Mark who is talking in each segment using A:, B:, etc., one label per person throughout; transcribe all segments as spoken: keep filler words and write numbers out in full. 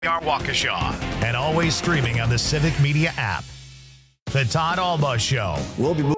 A: Waukesha, and always streaming on the Civic Media app. The Todd Alba Show.
B: We'll be.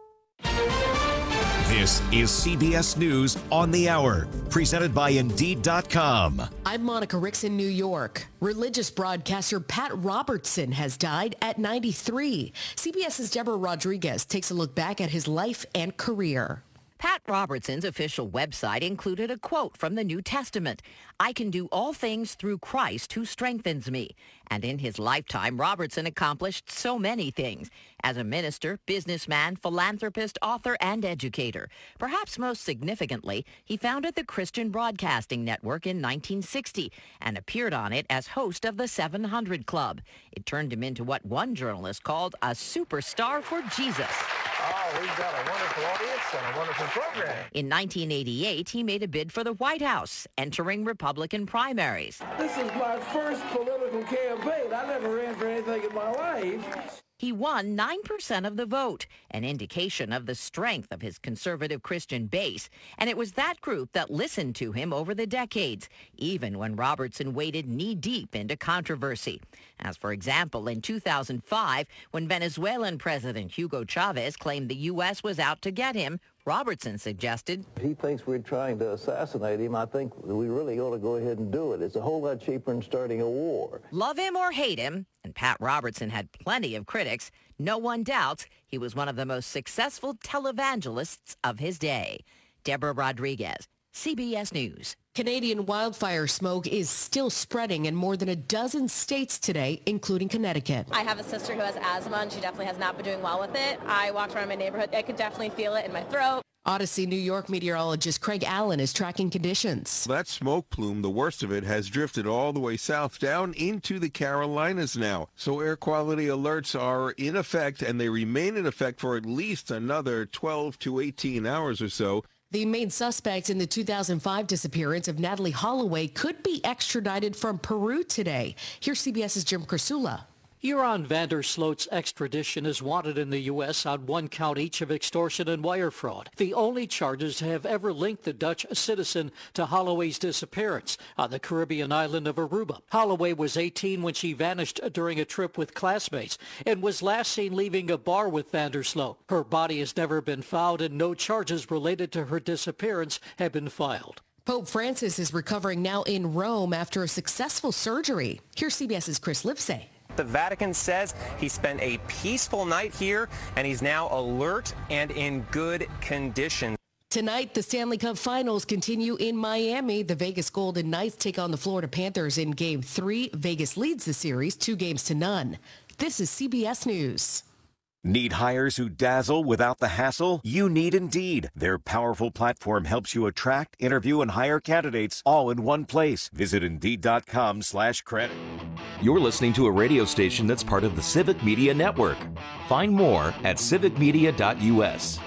C: This is C B S News on the Hour, presented by Indeed dot com.
D: I'm Monica Ricks in New York. Religious broadcaster Pat Robertson has died at ninety-three. CBS's Deborah Rodriguez takes a look back at his life and career.
E: Pat Robertson's official website included a quote from the New Testament. I can do all things through Christ who strengthens me. And in his lifetime, Robertson accomplished so many things as a minister, businessman, philanthropist, author, and educator. Perhaps most significantly, he founded the Christian Broadcasting Network in nineteen sixty and appeared on it as host of the seven hundred Club. It turned him into what one journalist called a superstar for Jesus.
F: Oh, we've got a wonderful audience and a wonderful program.
E: In nineteen eighty-eight, he made a bid for the White House, entering Republican primaries.
F: This is my first political campaign. I never ran for anything in my life.
E: He won nine percent of the vote, an indication of the strength of his conservative Christian base. And it was that group that listened to him over the decades, even when Robertson waded knee-deep into controversy. As, for example, in two thousand five, when Venezuelan President Hugo Chavez claimed the U S was out to get him, Robertson suggested,
G: he thinks we're trying to assassinate him. I think we really ought to go ahead and do it. It's a whole lot cheaper than starting a war.
E: Love him or hate him, and Pat Robertson had plenty of critics, no one doubts he was one of the most successful televangelists of his day. Deborah Rodriguez, C B S News.
D: Canadian wildfire smoke is still spreading in more than a dozen states today, including Connecticut.
H: I have a sister who has asthma, and she definitely has not been doing well with it. I walked around my neighborhood. I could definitely feel it in my throat.
D: Odyssey New York meteorologist Craig Allen is tracking conditions.
I: That smoke plume, the worst of it, has drifted all the way south down into the Carolinas now. So air quality alerts are in effect, and they remain in effect for at least another twelve to eighteen hours or so.
D: The main suspect in the two thousand five disappearance of Natalie Holloway could be extradited from Peru today. Here's CBS's Jim Krasula.
J: Huron Vandersloot's extradition is wanted in the U S on one count each of extortion and wire fraud, the only charges to have ever linked the Dutch citizen to Holloway's disappearance on the Caribbean island of Aruba. Holloway was eighteen when she vanished during a trip with classmates and was last seen leaving a bar with Vandersloot. Her body has never been found and no charges related to her disappearance have been filed.
D: Pope Francis is recovering now in Rome after a successful surgery. Here's CBS's Chris Livesay.
K: The Vatican says he spent a peaceful night here, and he's now alert and in good condition.
D: Tonight, the Stanley Cup Finals continue in Miami. The Vegas Golden Knights take on the Florida Panthers in Game three. Vegas leads the series two games to none. This is C B S News.
C: Need hires who dazzle without the hassle? You need Indeed. Their powerful platform helps you attract, interview, and hire candidates all in one place. Visit Indeed.com slash credit.
L: You're listening to a radio station that's part of the Civic Media Network. Find more at civic media dot u s.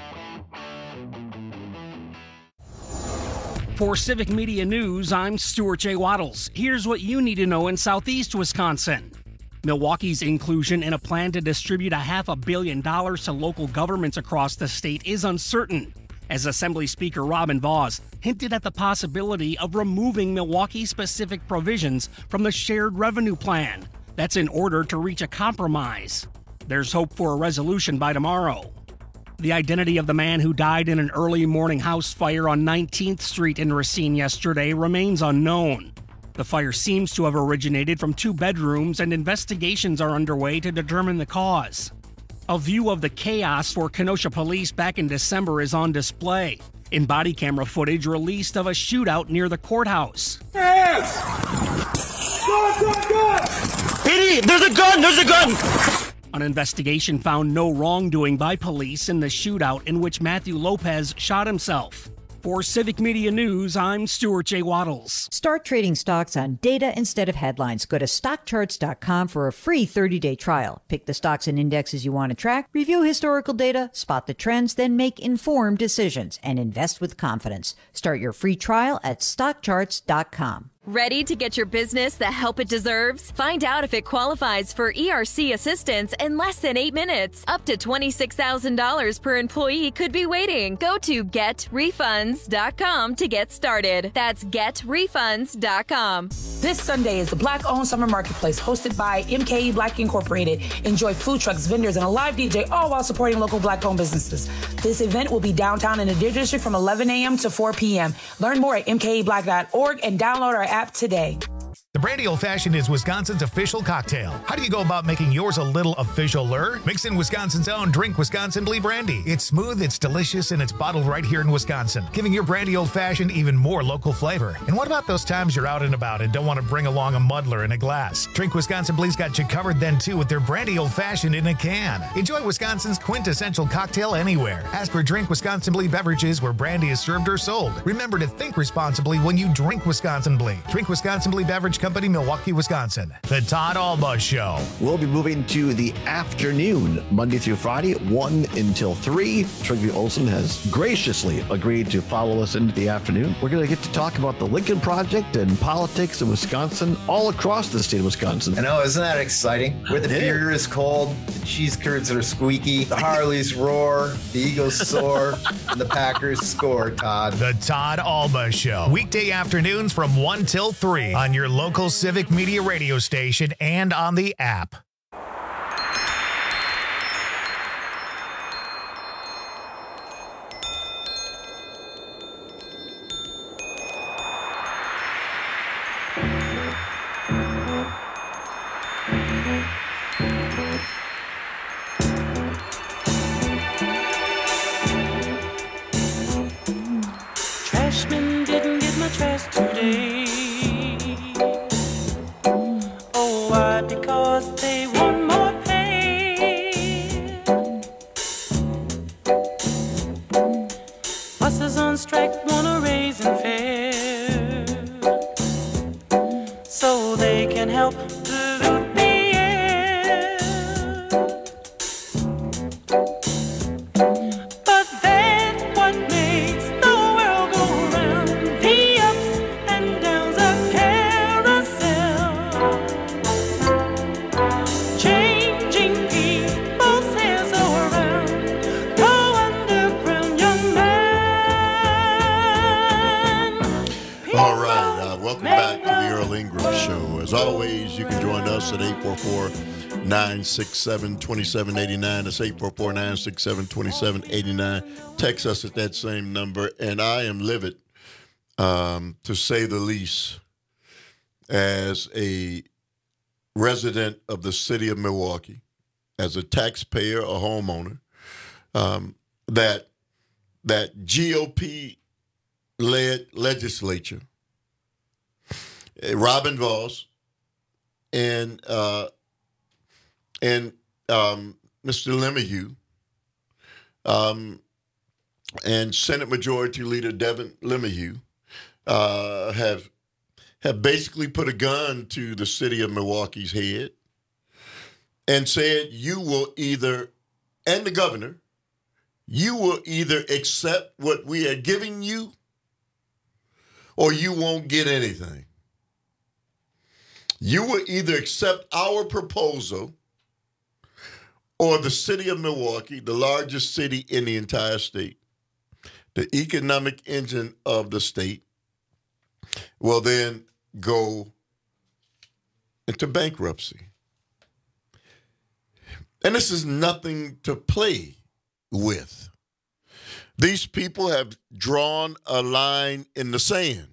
M: For Civic Media News, I'm Stuart J. Waddles. Here's what you need to know in Southeast Wisconsin. Milwaukee's inclusion in a plan to distribute a half a billion dollars to local governments across the state is uncertain, as Assembly Speaker Robin Vos hinted at the possibility of removing Milwaukee-specific provisions from the shared revenue plan. That's in order to reach a compromise. There's hope for a resolution by tomorrow. The identity of the man who died in an early morning house fire on nineteenth Street in Racine yesterday remains unknown. The fire seems to have originated from two bedrooms, and investigations are underway to determine the cause. A view of the chaos for Kenosha police back in December is on display in body camera footage released of a shootout near the courthouse.
N: Yes! Gun, gun, gun! P D, there's a gun! There's a gun!
M: An investigation found no wrongdoing by police in the shootout in which Matthew Lopez shot himself. For Civic Media News, I'm Stuart J. Waddles.
O: Start trading stocks on data instead of headlines. Go to stock charts dot com for a free thirty-day trial. Pick the stocks and indexes you want to track, review historical data, spot the trends, then make informed decisions and invest with confidence. Start your free trial at stock charts dot com.
B: Ready to get your business the help it deserves? Find out if it qualifies for E R C assistance in less than eight minutes. Up to twenty-six thousand dollars per employee could be waiting. Go to get refunds dot com to get started. That's get refunds dot com.
P: This Sunday is the Black-owned Summer Marketplace hosted by M K E Black Incorporated. Enjoy food trucks, vendors, and a live D J, all while supporting local Black-owned businesses. This event will be downtown in the Deer District from eleven a.m. to four p.m. Learn more at m k e black dot org and download our app today.
A: The Brandy Old Fashioned is Wisconsin's official cocktail. How do you go about making yours a little official-er? Mix in Wisconsin's own Drink Wisconsin Blee Brandy. It's smooth, it's delicious, and it's bottled right here in Wisconsin, giving your Brandy Old Fashioned even more local flavor. And what about those times you're out and about and don't want to bring along a muddler in a glass? Drink Wisconsin Blee's got you covered then, too, with their Brandy Old Fashioned in a can. Enjoy Wisconsin's quintessential cocktail anywhere. Ask for Drink Wisconsin Blee beverages where brandy is served or sold. Remember to think responsibly when you drink Wisconsin Blee. Drink Wisconsin Blee Beverage Company, Milwaukee, Wisconsin. The Todd Alba Show.
Q: We'll be moving to the afternoon, Monday through Friday, one until three. Trygve Olsen has graciously agreed to follow us into the afternoon. We're going to get to talk about the Lincoln Project and politics in Wisconsin, all across the state of Wisconsin.
R: I know, isn't that exciting? Where the beer is cold, the cheese curds are squeaky, the Harleys roar, the Eagles soar, and the Packers score, Todd.
A: The Todd Alba Show. Weekday afternoons from one till three on your local Civic Media radio station and on the app.
S: Trashman didn't get my trash today. Because they want more pay. Buses on strike want a raise in fare, so they can help pollute the air. But that's what makes the world go round, the ups and downs of carousel. Changing people's heads around. Go underground, young man.
T: All right, uh, welcome back to the Earl Ingram Show. As always, you can join us at eight four four, nine six seven, two seven eight nine. That's eight four four, nine six seven, two seven eight nine. Text us at that same number. And I am livid, um, to say the least, as a resident of the city of Milwaukee, as a taxpayer, a homeowner, um, that that G O P-led legislature, uh, Robin Vos and uh, and um, Mister LeMahieu, um, and Senate Majority Leader Devin LeMahieu uh, have. have basically put a gun to the city of Milwaukee's head and said, you will either, and the governor, you will either accept what we are giving you or you won't get anything. You will either accept our proposal or the city of Milwaukee, the largest city in the entire state, the economic engine of the state, will then go into bankruptcy. And this is nothing to play with. These people have drawn a line in the sand.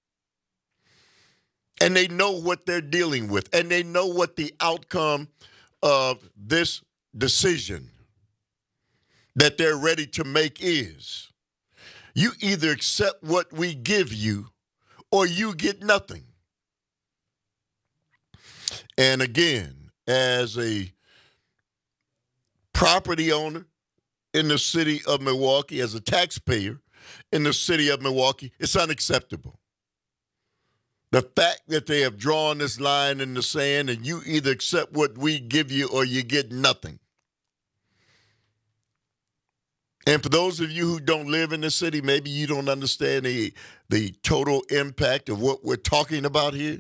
T: And they know what they're dealing with. And they know what the outcome of this decision that they're ready to make is. You either accept what we give you or you get nothing. And again, as a property owner in the city of Milwaukee, as a taxpayer in the city of Milwaukee, it's unacceptable. The fact that they have drawn this line in the sand and you either accept what we give you or you get nothing And for those of you who don't live in the city, maybe you don't understand the, the total impact of what we're talking about here.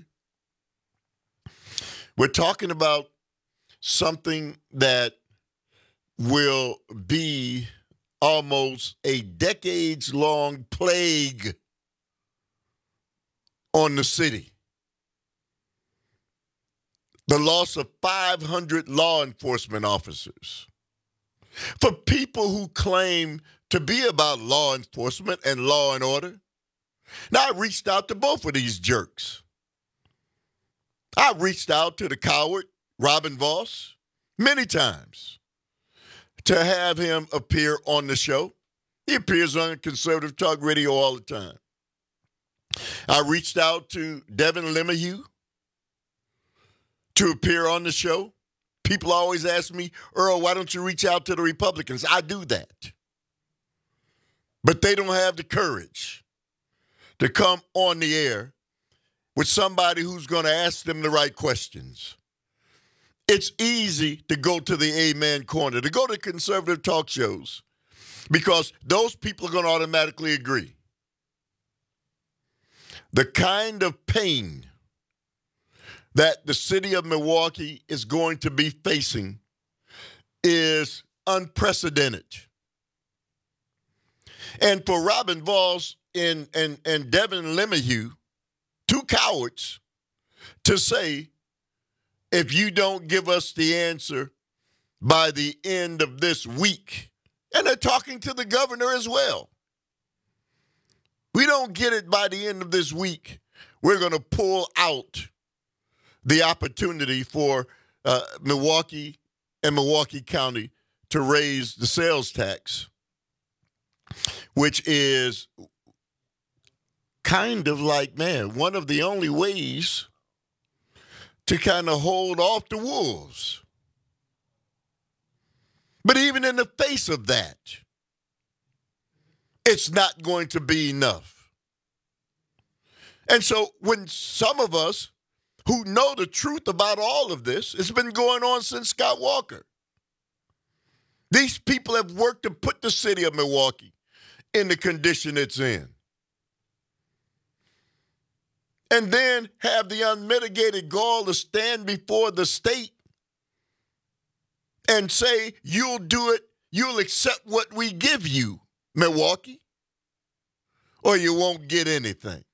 T: We're talking about something that will be almost a decades-long plague on the city. The loss of five hundred law enforcement officers. For people who claim to be about law enforcement and law and order. Now, I reached out to both of these jerks. I reached out to the coward, Robin Vos, many times to have him appear on the show. He appears on Conservative Talk Radio all the time. I reached out to Devin LeMahieu to appear on the show. People always ask me, Earl, why don't you reach out to the Republicans? I do that. But they don't have the courage to come on the air with somebody who's going to ask them the right questions. It's easy to go to the Amen Corner, to go to conservative talk shows, because those people are going to automatically agree. The kind of pain that the city of Milwaukee is going to be facing is unprecedented. And for Robin Vos and, and, and Devin LeMahieu, two cowards, to say, if you don't give us the answer by the end of this week, and they're talking to the governor as well, we don't get it by the end of this week, we're going to pull out the opportunity for uh, Milwaukee and Milwaukee County to raise the sales tax, which is kind of like, man, one of the only ways to kind of hold off the wolves. But even in the face of that, it's not going to be enough. And so when some of us who know the truth about all of this, it's been going on since Scott Walker. These people have worked to put the city of Milwaukee in the condition it's in. And then have the unmitigated gall to stand before the state and say, you'll do it, you'll accept what we give you, Milwaukee, or you won't get anything.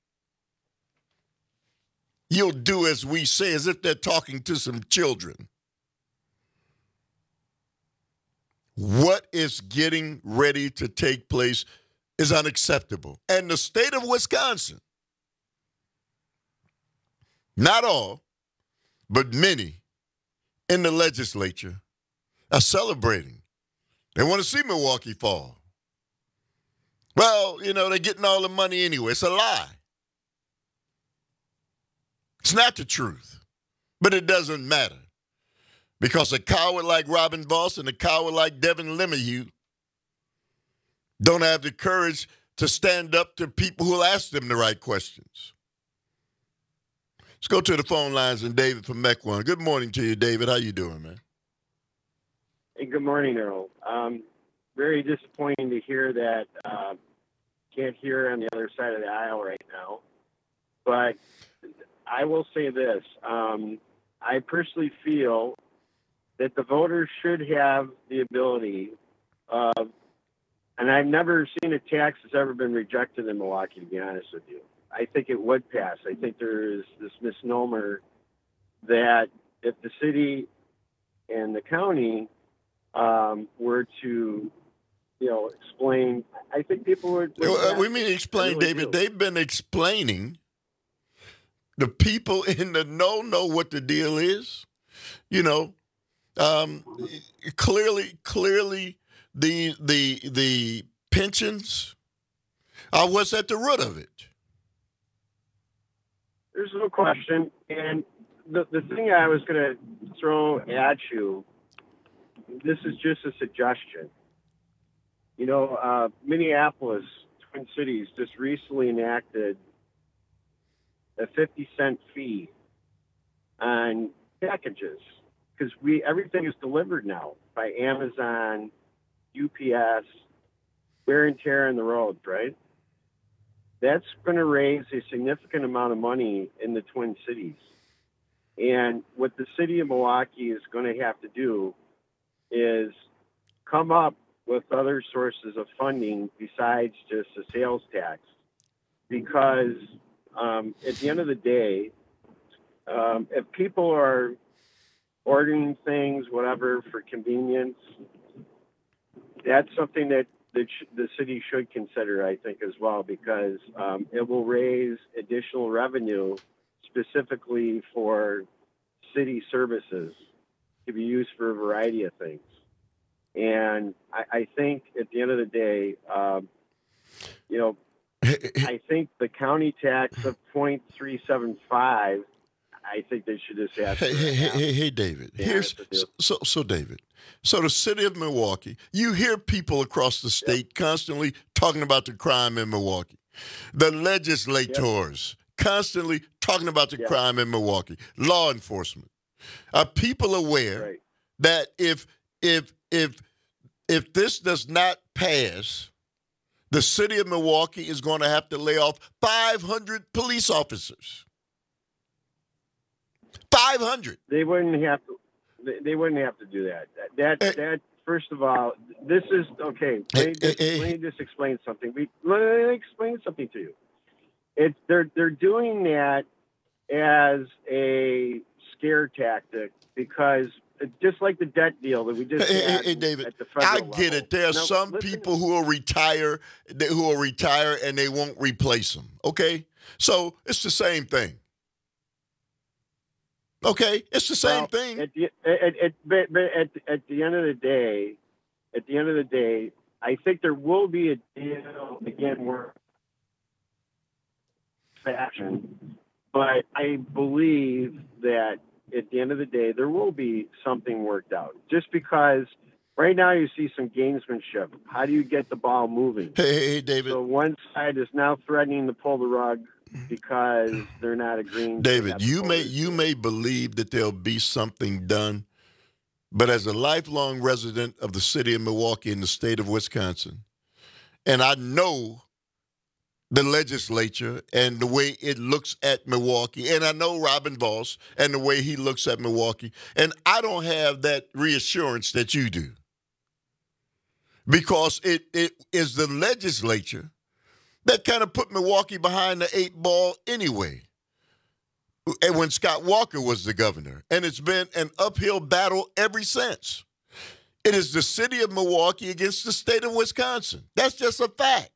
T: You'll do as we say, as if they're talking to some children. What is getting ready to take place is unacceptable. And the state of Wisconsin, not all, but many in the legislature are celebrating. They want to see Milwaukee fall. Well, you know, they're getting all the money anyway. It's a lie. It's not the truth, but it doesn't matter, because a coward like Robin Vos and a coward like Devin LeMahieu don't have the courage to stand up to people who'll ask them the right questions. Let's go to the phone lines and David from Mequon. Good morning to you, David. How you doing, man?
U: Hey, good morning, Earl. Um, very disappointing to hear that uh, can't hear on the other side of the aisle right now, but I will say this. Um, I personally feel that the voters should have the ability of, and I've never seen a tax that's ever been rejected in Milwaukee, to be honest with you. I think it would pass. I think there is this misnomer that if the city and the county um, were to, you know, explain, I think people would. would
T: uh, we mean explain, really David. Do. They've been explaining. The people in the know know what the deal is. You know, um, clearly, clearly, the the the pensions are what's at the root of it.
U: There's no question. And the the thing I was going to throw at you, this is just a suggestion. You know, uh, Minneapolis, Twin Cities, just recently enacted a fifty cent fee on packages, because we everything is delivered now by Amazon, U P S, wear and tear on the roads, right? That's going to raise a significant amount of money in the Twin Cities. And what the city of Milwaukee is going to have to do is come up with other sources of funding besides just a sales tax. Because um, at the end of the day, um, if people are ordering things, whatever, for convenience, that's something that the, the city should consider, I think, as well, because um, it will raise additional revenue specifically for city services to be used for a variety of things. And I, I think at the end of the day, um, you know, I think the county tax of zero point three seven five, I think they should just ask.
T: Hey, hey, hey, hey, hey, David. Here's so, so, so, David. So the city of Milwaukee, you hear people across the state yep. constantly talking about the crime in Milwaukee. The legislators yep. constantly talking about the yep. crime in Milwaukee. Law enforcement. Are people aware right. that if if if if this does not pass, the city of Milwaukee is going to have to lay off five hundred police officers? five hundred.
U: They wouldn't have to. They wouldn't have to do that. That that, hey. that first of all, this is okay. Let me, just, hey, hey. let me just explain something. We, let me explain something to you. It's they're they're doing that as a scare tactic because just like the debt deal that we just
T: hey,
U: had
T: hey, David,
U: at the federal
T: I get
U: level.
T: it. There are now, some listen. people who will retire, who will retire, and they won't replace them. Okay, so it's the same thing. Okay, it's the same
U: well,
T: thing.
U: At the, at, at, but, but at, at the end of the day, at the end of the day, I think there will be a deal again where fashion, but I believe that at the end of the day, there will be something worked out. Just because right now you see some gamesmanship. How do you get the ball moving?
T: Hey, hey, hey David.
U: So one side is now threatening to pull the rug because they're not agreeing.
T: David, you may you may believe that there'll be something done, but as a lifelong resident of the city of Milwaukee in the state of Wisconsin, and I know the legislature and the way it looks at Milwaukee, and I know Robin Voss and the way he looks at Milwaukee, and I don't have that reassurance that you do, because it it is the legislature that kind of put Milwaukee behind the eight ball anyway, and when Scott Walker was the governor. And it's been an uphill battle ever since. It is the city of Milwaukee against the state of Wisconsin. That's just a fact.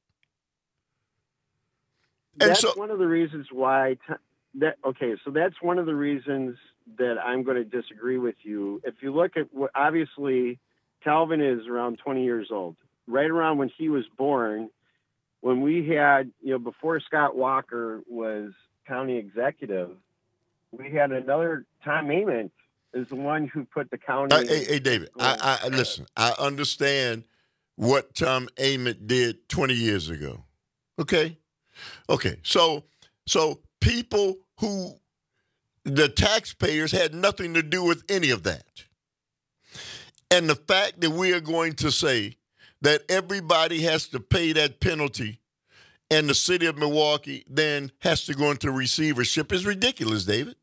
T: And
U: that's
T: so,
U: one of the reasons why t- that okay, so that's one of the reasons that I'm going to disagree with you. If you look at what, obviously, Calvin is around twenty years old. Right around when he was born, when we had, you know, before Scott Walker was county executive, we had another, Tom Ament is the one who put the county.
T: Uh, hey, hey, David, I, I listen, I understand what Tom Ament did twenty years ago. Okay? Okay, so so people who, the taxpayers had nothing to do with any of that. And the fact that we are going to say that everybody has to pay that penalty and the city of Milwaukee then has to go into receivership is ridiculous, David.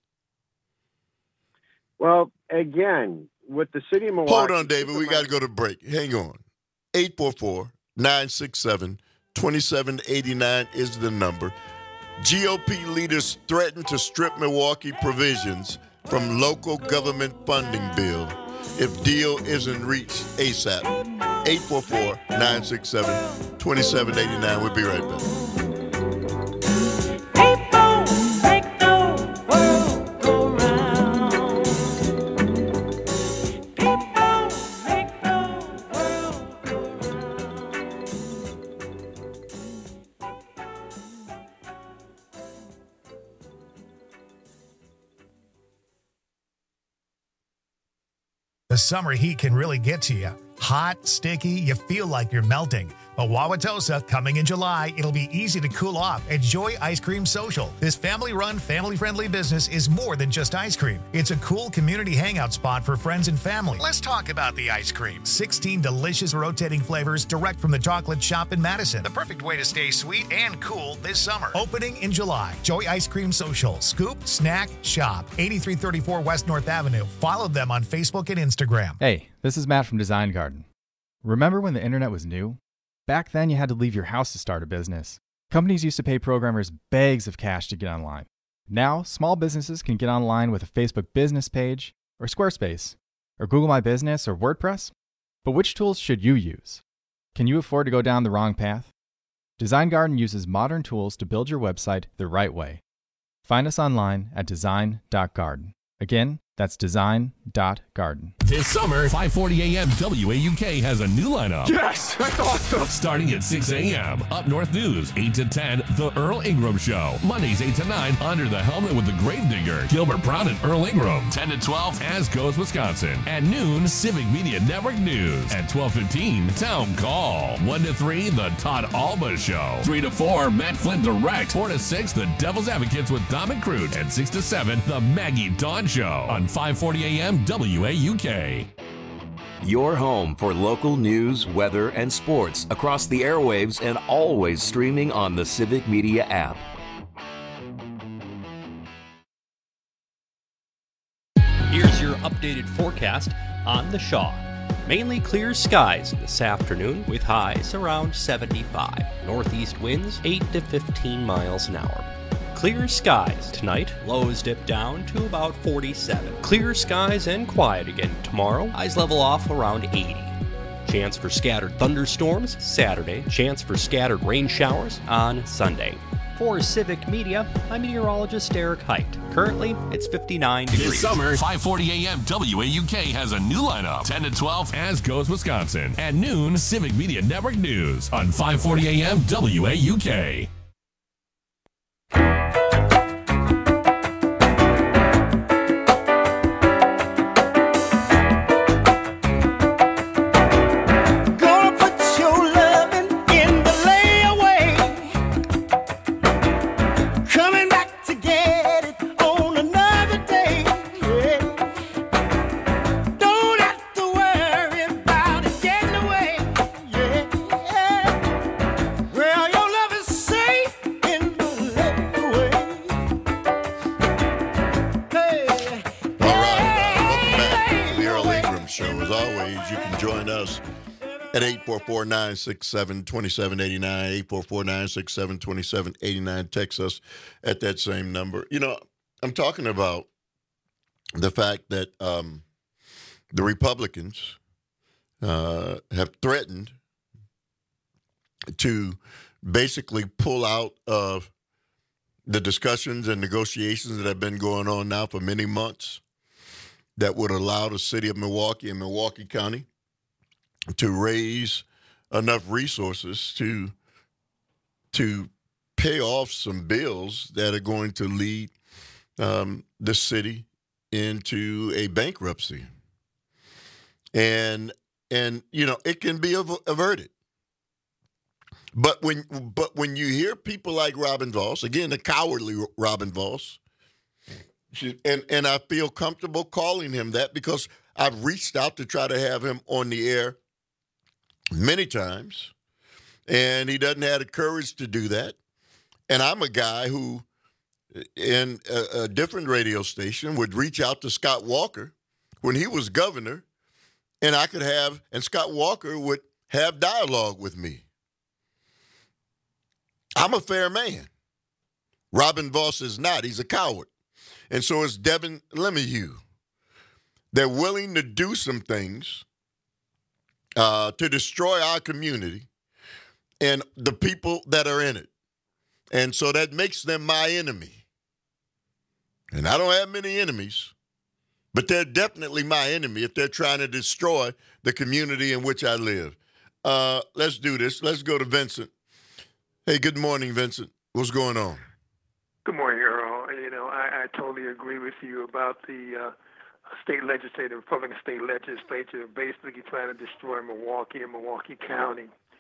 U: Well, again, with the city of Milwaukee.
T: Hold on, David. We got to go to break. Hang on. eight four four, nine six seven, two seven eight nine is the number. G O P leaders threaten to strip Milwaukee provisions from local government funding bill if deal isn't reached ASAP. eight four four, nine six seven, two seven eight nine. We'll be right back.
A: The summer heat can really get to you. Hot, sticky, you feel like you're melting. A Wauwatosa coming in July. It'll be easy to cool off at Joy Ice Cream Social. This family-run, family-friendly business is more than just ice cream. It's a cool community hangout spot for friends and family. Let's talk about the ice cream. sixteen delicious rotating flavors direct from the chocolate shop in Madison. The perfect way to stay sweet and cool this summer. Opening in July. Joy Ice Cream Social. Scoop, snack, shop. eighty-three thirty-four West North Avenue. Follow them on Facebook and Instagram.
F: Hey, this is Matt from Design Garden. Remember when the internet was new? Back then, you had to leave your house to start a business. Companies used to pay programmers bags of cash to get online. Now, small businesses can get online with a Facebook business page, or Squarespace, or Google My Business, or WordPress. But which tools should you use? Can you afford to go down the wrong path? Design Garden uses modern tools to build your website the right way. Find us online at design dot garden. Again, that's design dot garden.
V: This summer, five forty a.m. W A U K has a new lineup.
N: Yes, that's awesome.
V: Starting at six a.m. Up North News, eight to ten, The Earl Ingram Show. Mondays, eight to nine, Under the Helmet with the Gravedigger, Gilbert Brown and Earl Ingram. ten to twelve, As Goes Wisconsin. At noon, Civic Media Network News. At twelve fifteen, Town Call. one to three, The Todd Alba Show. three to four, Matt Flynn Direct. four to six, The Devil's Advocates with Dom and Crute. And six to seven, The Maggie Dawn Show. On five forty a.m. W A U K.
L: Your home for local news, weather, and sports across the airwaves and always streaming on the Civic Media app.
W: Here's your updated forecast on the Shaw. Mainly clear skies this afternoon with highs around seventy-five. Northeast winds eight to fifteen miles an hour. Clear skies tonight, lows dip down to about forty-seven. Clear skies and quiet again tomorrow, highs level off around eighty. Chance for scattered thunderstorms Saturday, chance for scattered rain showers on Sunday. For Civic Media, I'm meteorologist Derek Height. Currently, it's fifty-nine degrees.
V: This summer, five forty a.m. W A U K has a new lineup. ten to twelve, As Goes Wisconsin. At noon, Civic Media Network News on five forty a.m. W A U K.
T: At eight four four, nine six seven, two seven eight nine, eight four four, nine six seven, two seven eight nine. Text us at that same number. You know, I'm talking about the fact that um, the Republicans uh, have threatened to basically pull out of the discussions and negotiations that have been going on now for many months that would allow the city of Milwaukee and Milwaukee County to raise enough resources to to pay off some bills that are going to lead um, the city into a bankruptcy. And and you know, it can be av- averted. But when but when you hear people like Robin Vos, again, the cowardly Robin Vos, and and I feel comfortable calling him that because I've reached out to try to have him on the air many times, and he doesn't have the courage to do that. And I'm a guy who, in a, a different radio station, would reach out to Scott Walker when he was governor, and I could have, and Scott Walker would have dialogue with me. I'm a fair man. Robin Vos is not. He's a coward. And so is Devin Lemieux. They're willing to do some things Uh, to destroy our community and the people that are in it. And so that makes them my enemy. And I don't have many enemies, but they're definitely my enemy if they're trying to destroy the community in which I live. Uh, let's do this. Let's go to Vincent. Hey, good morning, Vincent. What's going on?
X: Good morning, Earl. You know, I, I totally agree with you about the uh, state legislature, Republican state legislature, basically trying to destroy Milwaukee and Milwaukee County.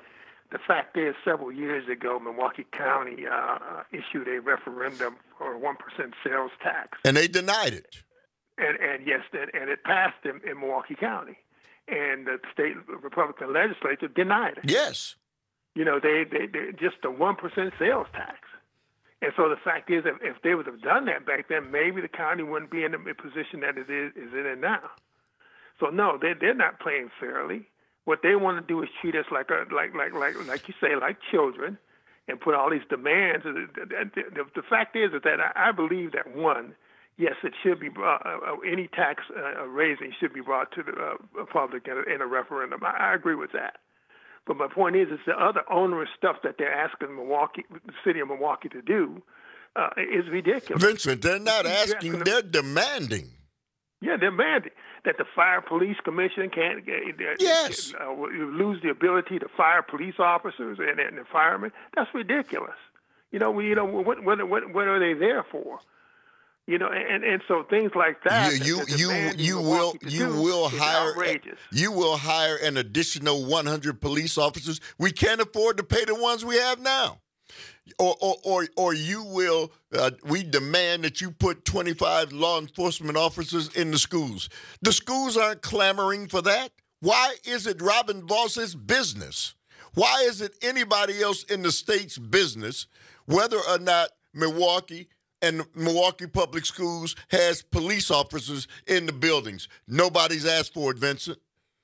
X: the fact is, several years ago, Milwaukee County uh, issued a referendum for a one percent sales tax.
T: And they denied it.
X: And, and yes, and, and it passed in, in Milwaukee County. And the state Republican legislature denied it.
T: Yes.
X: You know, they, they, they just a one percent sales tax. And so the fact is, if, if they would have done that back then, maybe the county wouldn't be in the position that it is, is in now. So, no, they, they're not playing fairly. What they want to do is treat us like, a, like, like, like, like you say, like children, and put all these demands. The, the, the, the fact is that I, I believe that, one, yes, it should be brought, uh, any tax uh, raising should be brought to the uh, public in a, in a referendum. I, I agree with that. But my point is, it's the other onerous stuff that they're asking Milwaukee, the city of Milwaukee, to do uh, is ridiculous.
T: Vincent, they're not asking; they're demanding.
X: Yeah, they're demanding that the fire police commission can't uh,
T: yes.
X: uh, lose the ability to fire police officers and, and the firemen. That's ridiculous. You know, we, you know, what, what, what, what are they there for? You know, and, and so things like that.
T: You
X: that
T: you you, you will you will hire outrageous. you will hire an additional one hundred police officers. We can't afford to pay the ones we have now. Or or or, or you will. Uh, we demand that you put twenty-five law enforcement officers in the schools. The schools aren't clamoring for that. Why is it Robin Voss's business? Why is it anybody else in the state's business, whether or not Milwaukee and Milwaukee Public Schools has police officers in the buildings? Nobody's asked for it, Vincent.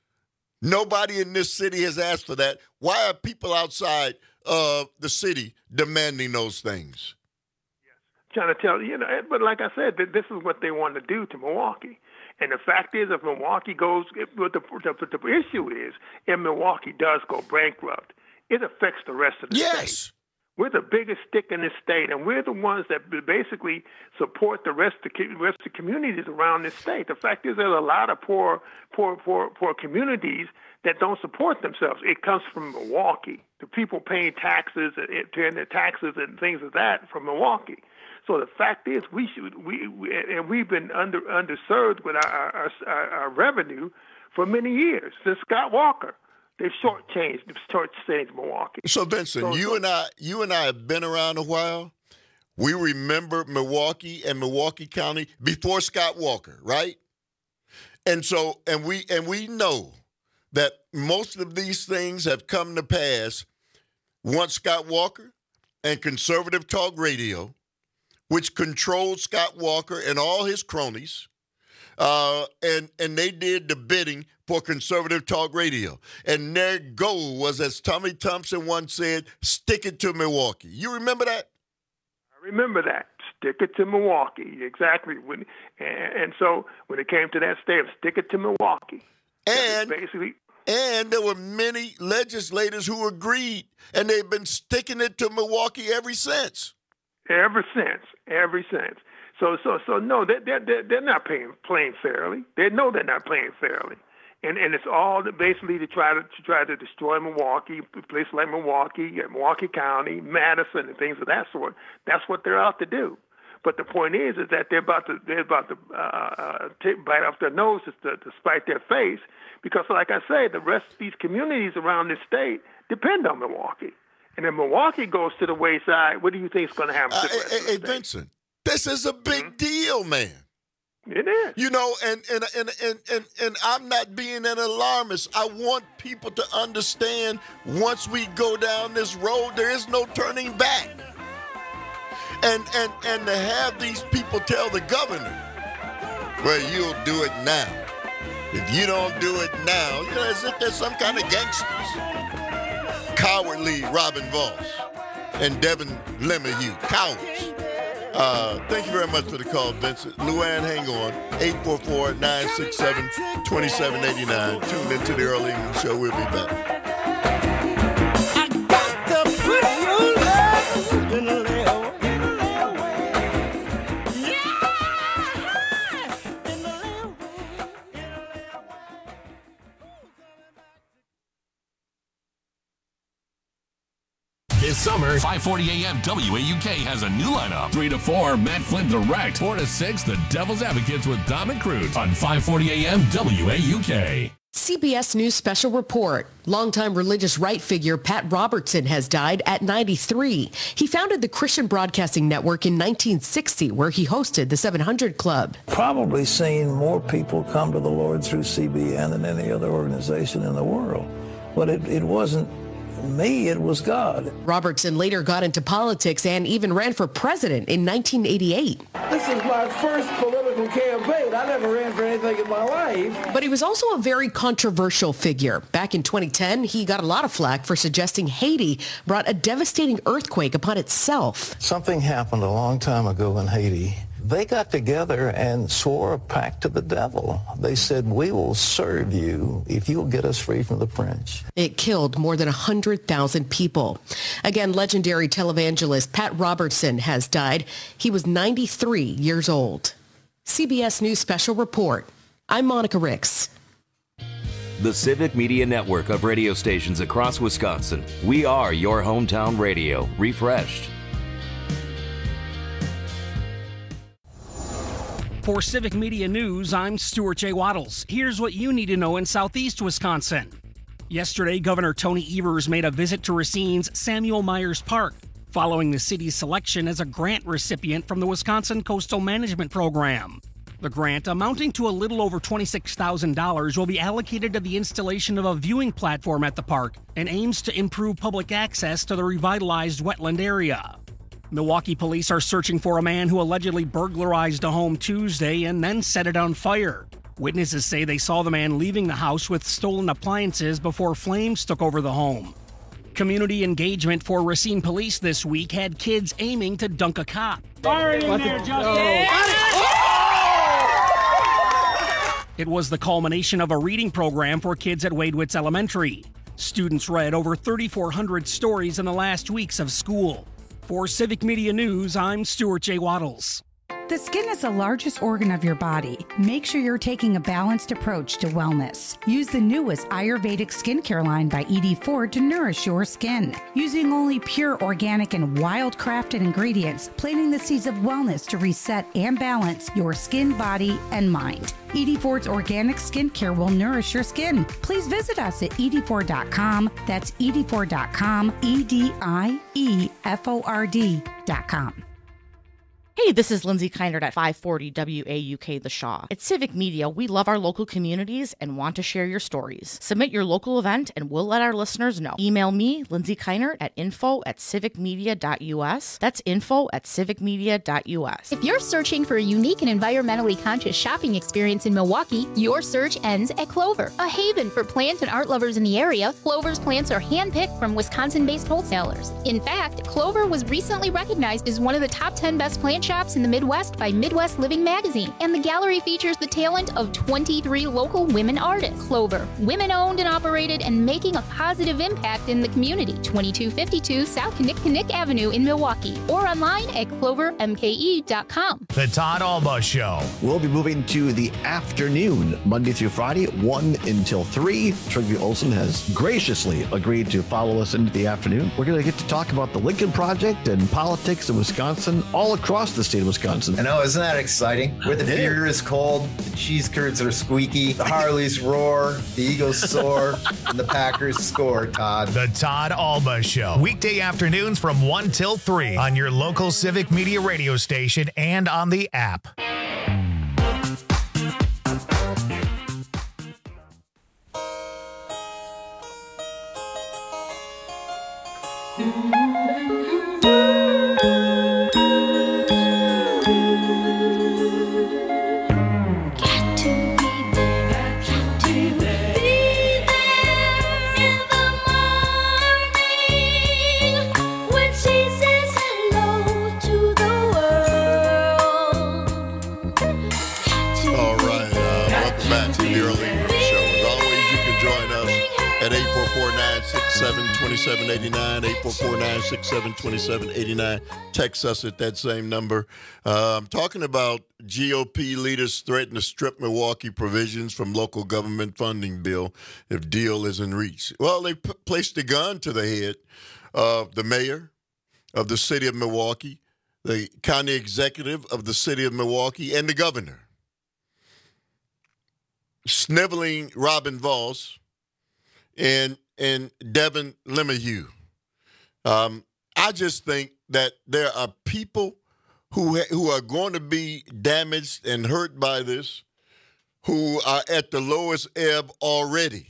T: Nobody in this city has asked for that. Why are people outside of the city demanding those things?
X: Trying to tell you know, but like I said, this is what they want to do to Milwaukee. And the fact is, if Milwaukee goes, what the, the, the issue is, if Milwaukee does go bankrupt, it affects the rest of the
T: yes.
X: state. We're the biggest stick in the state, and we're the ones that basically support the rest of the rest of the communities around this state. The fact is, there's a lot of poor, poor, poor, poor communities that don't support themselves. It comes from Milwaukee. The people paying taxes, paying their taxes and things of that from Milwaukee. So the fact is, we should we, we and we've been under underserved with our our, our our revenue for many years since Scott Walker. They've shortchanged, shortchanged Milwaukee.
T: So, Vincent, so, you so, and I, you and I have been around a while. We remember Milwaukee and Milwaukee County before Scott Walker, right? And so, and we and we know that most of these things have come to pass once Scott Walker and Conservative Talk Radio, which controlled Scott Walker and all his cronies, uh, and and they did the bidding for Conservative Talk Radio. And their goal was, as Tommy Thompson once said, stick it to Milwaukee. You remember that?
X: I remember that. Stick it to Milwaukee. Exactly. When, and, and so when it came to that state, stick it to Milwaukee.
T: And
X: basically,
T: and there were many legislators who agreed, and they've been sticking it to Milwaukee ever since.
X: Ever since. Ever since. So, so, so no, they're, they're, they're not playing, playing fairly. They know they're not playing fairly. And and it's all basically to try to, to try to destroy Milwaukee, places like Milwaukee, and Milwaukee County, Madison, and things of that sort. That's what they're out to do. But the point is, is that they're about to they're about to uh, take, bite off their noses to, to spite their face, because, like I say, the rest of these communities around this state depend on Milwaukee. And if Milwaukee goes to the wayside, what do you think is going to happen? To the rest
T: uh,
X: of the
T: hey,
X: state?
T: Vincent, this is a big mm-hmm. deal, man.
X: It is.
T: You know, and and, and, and, and and I'm not being an alarmist. I want people to understand once we go down this road, there is no turning back. And and and to have these people tell the governor, well, you'll do it now. If you don't do it now, you know, as if there's some kind of gangsters. Cowardly Robin Voss and Devin Lemahue, cowards. Uh, thank you very much for the call, Vincent. Luann, hang on. eight four four, nine six seven, two seven eight nine. Tune into the Earl England Show. We'll be back.
S: I got to put your love in the leo.
V: This summer, five forty A M W A U K has a new lineup. three to four, Matt Flynn Direct. four to six, The Devil's Advocates with Dom and Cruz on five forty A M W A U K.
D: C B S News special report. Longtime religious right figure Pat Robertson has died at ninety-three. He founded the Christian Broadcasting Network in nineteen sixty, where he hosted the seven hundred Club.
E: Probably seen more people come to the Lord through C B N than any other organization in the world. But it, it wasn't me, it was God.
D: Robertson later got into politics and even ran for president in nineteen eighty-eight.
E: This is my first political campaign. I never ran for anything in my life.
D: But he was also a very controversial figure. Back in twenty ten, he got a lot of flack for suggesting Haiti brought a devastating earthquake upon itself.
E: Something happened a long time ago in Haiti. They got together and swore a pact to the devil. They said, we will serve you if you'll get us free from the French.
D: It killed more than one hundred thousand people. Again, legendary televangelist Pat Robertson has died. He was ninety-three years old. C B S News Special Report. I'm Monica Ricks.
L: The Civic Media Network of radio stations across Wisconsin. We are your hometown radio, refreshed.
M: For Civic Media News, I'm Stuart J. Waddles. Here's what you need to know in southeast Wisconsin. Yesterday, Governor Tony Evers made a visit to Racine's Samuel Myers Park, following the city's selection as a grant recipient from the Wisconsin Coastal Management Program. The grant, amounting to a little over twenty-six thousand dollars, will be allocated to the installation of a viewing platform at the park and aims to improve public access to the revitalized wetland area. Milwaukee police are searching for a man who allegedly burglarized a home Tuesday and then set it on fire. Witnesses say they saw the man leaving the house with stolen appliances before flames took over the home. Community engagement for Racine Police this week had kids aiming to dunk a cop.
S: Fire in there, Justin!
M: It was the culmination of a reading program for kids at Wadewitz Elementary. Students read over thirty-four hundred stories in the last weeks of school. For Civic Media News, I'm Stuart J. Waddles.
G: The skin is the largest organ of your body. Make sure you're taking a balanced approach to wellness. Use the newest Ayurvedic skincare line by E D Ford to nourish your skin. Using only pure, organic, and wild-crafted ingredients, planting the seeds of wellness to reset and balance your skin, body, and mind. E D Ford's organic skincare will nourish your skin. Please visit us at E D ford dot com. That's E D ford dot com, E D I E F O R D dot com.
H: Hey, this is Lindsay Keinert at five forty W A U K The Shaw. At Civic Media, we love our local communities and want to share your stories. Submit your local event and we'll let our listeners know. Email me, Lindsay Keinert, at info at civic media dot U S. That's info at civic media dot U S.
I: If you're searching for a unique and environmentally conscious shopping experience in Milwaukee, your search ends at Clover, a haven for plant and art lovers in the area. Clover's plants are handpicked from Wisconsin-based wholesalers. In fact, Clover was recently recognized as one of the top ten best plant shops in the Midwest by Midwest Living Magazine, and the gallery features the talent of twenty-three local women artists. Clover, women-owned and operated, and making a positive impact in the community. twenty-two fifty-two South Kinnick Avenue in Milwaukee, or online at clover m k e dot com.
A: The Todd Alba Show.
Q: We'll be moving to the afternoon, Monday through Friday, one until three. Trygve Olsen has graciously agreed to follow us into the afternoon. We're going to get to talk about the Lincoln Project and politics in Wisconsin, all across the state of Wisconsin.
R: I know, isn't that exciting? Where the beer is cold, the cheese curds are squeaky, the Harleys roar, the Eagles soar, and the Packers score, Todd.
A: The Todd Alba Show. Weekday afternoons from one till three on your local Civic Media radio station and on the app.
T: twenty-seven eighty-nine, eight four four, nine six seven, two seven eight nine. Text us at that same number. Uh, I'm talking about G O P leaders threaten to strip Milwaukee provisions from local government funding bill if deal isn't reached. Well, they p- placed a gun to the head of the mayor of the city of Milwaukee, the county executive of the city of Milwaukee, and the governor. sniveling Robin Voss and and Devin LeMahieu. Um, I just think that there are people who who are going to be damaged and hurt by this, who are at the lowest ebb already.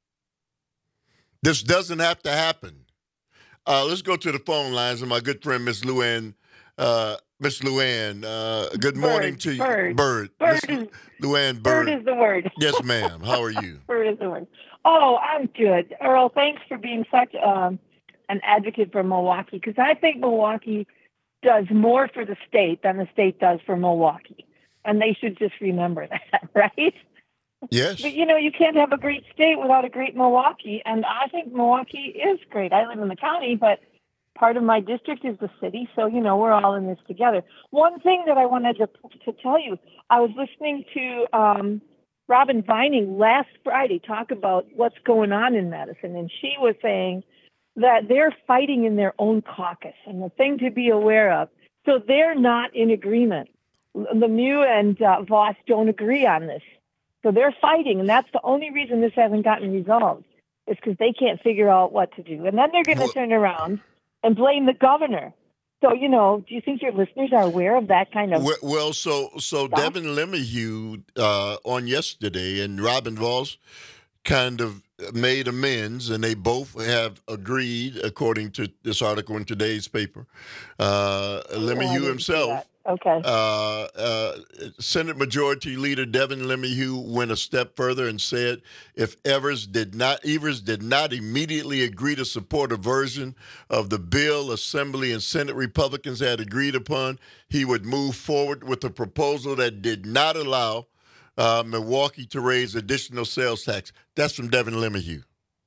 T: This doesn't have to happen. Uh, let's go to the phone lines and my good friend Miss Luann. Uh, Miss Luann, uh, good
C: Bird,
T: morning to you.
C: Bird.
T: Bird.
C: Bird
T: Miss
C: is,
T: Luann Bird.
C: Bird is the word.
T: Yes, ma'am. How are you?
C: Bird is the word. Oh, I'm good. Earl, thanks for being such um, an advocate for Milwaukee, because I think Milwaukee does more for the state than the state does for Milwaukee. And they should just remember that, right?
T: Yes.
C: But, you know, you can't have a great state without a great Milwaukee. And I think Milwaukee is great. I live in the county, but part of my district is the city. So, you know, we're all in this together. One thing that I wanted to, to tell you, I was listening to um, Robin Vining last Friday talk about what's going on in Madison. And she was saying that they're fighting in their own caucus. And the thing to be aware of, so they're not in agreement. Lemieux and uh, Voss don't agree on this. So they're fighting, and that's the only reason this hasn't gotten resolved, is because they can't figure out what to do. And then they're going to turn around and blame the governor. So, you know, do you think your listeners are aware of that kind of
T: Well, well so so
C: stuff?
T: Devin LeMahieu uh, on yesterday and Robin Voss kind of made amends, and they both have agreed, according to this article in today's paper. Uh, LeMahieu himself.
C: Okay.
T: Uh, uh, Senate Majority Leader Devin LeMahieu went a step further and said if Evers did not Evers did not immediately agree to support a version of the bill Assembly and Senate Republicans had agreed upon, he would move forward with a proposal that did not allow uh, Milwaukee to raise additional sales tax. That's from Devin LeMahieu.